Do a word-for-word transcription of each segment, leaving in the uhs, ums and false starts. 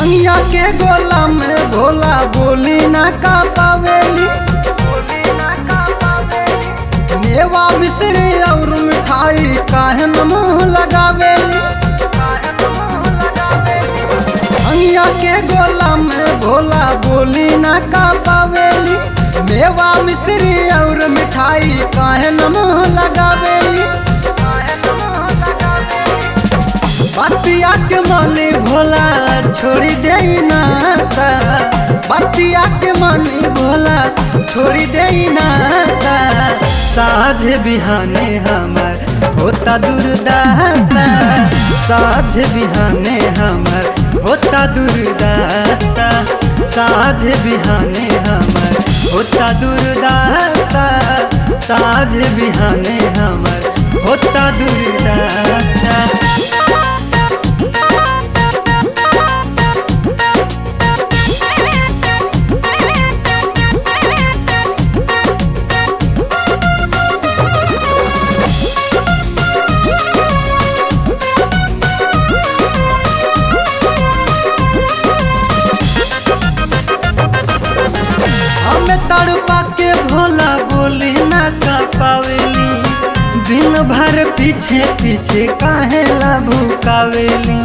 भंगिया के गोला में भोला बोली ना का पावेली। मेवा मिश्री और मिठाई काहे न मुँह लगावेली। भंगिया के गोला में भोला बोली ना का पावेली। मेवा मिश्री और मिठाई काहे न मुँह लगावेली। बतिया के मनी भोला छोड़ी दे नासा। बतिया के मनी भोला छोड़ी दे नासा। साझ बिहाने हमर होता दुर्दशा। साझ बिहाने हमर होता दुर्दशा। साझ बिहाने हमर होता दुर्दशा। साझ बिहाने हमर होता दुर्दशा। तड़पा के भोला बोली ना का पावेली। दिन भर पीछे पीछे काहे ला भूकावेली।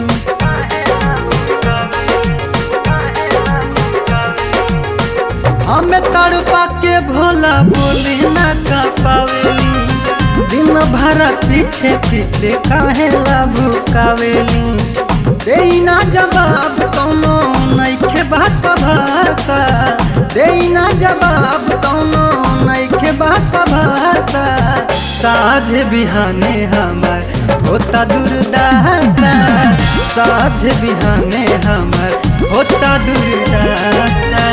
हमें तड़पा के भोला बोली ना का पावेली। दिन भर पीछे पीछे काहे ला भूकावेली। देना जवाब कौनो नइखे बात भाषा। देना जवाब कौनो नइखे बात भाषा। साझ बिहाने हमर होता दुर्दशा। साझ बिहाने हमर होता दुर्दशा।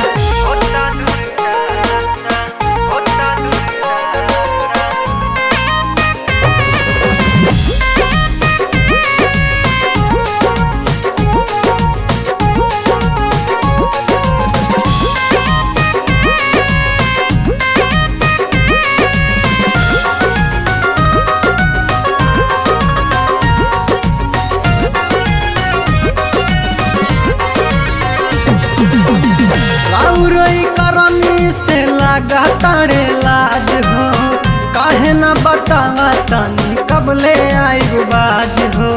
राउरई करनी से लगा तारे लाज हो। काहे न बतावा तानी कबले आई बाज हो।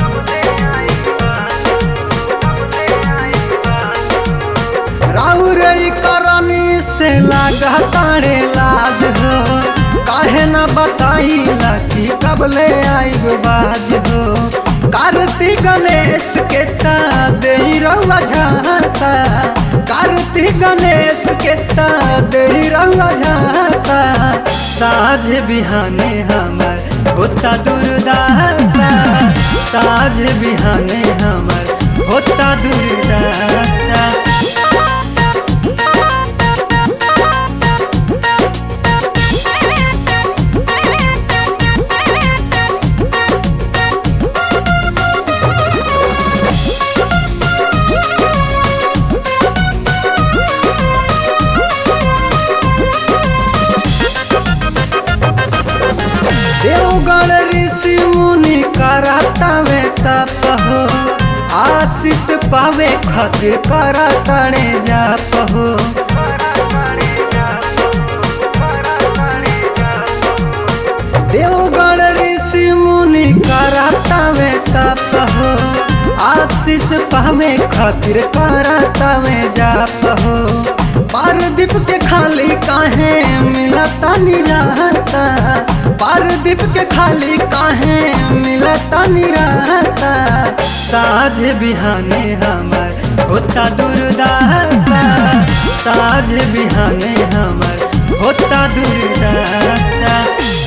राउरई करनी से लगा तारे लाज हो। काहे न बताई लाठी कबले आई बाज हो। कार्तिक गणेश के ता दे रउआ झांसा। कार्तिक गणेश के ता दे रउआ झांसा। साझ बिहाने हमर होता दुर्दशा। साझ बिहाने हमर होता दुर्दशा। देवगण ऋषि मुनि करता वे तप हो। आशीष पावे खातिर करता रे जाप हो। देवगण ऋषि मुनि करता वे तप हो। आशीष पावे खातिर करता वे जाप हो। पारदीप के खाली काहे मिलता निराशा। पारदीप के खाली काहे मिलता निराशा। साझ बिहाने हमर होता दुर्दशा। साझ बिहाने हमर होता दुर्दशा।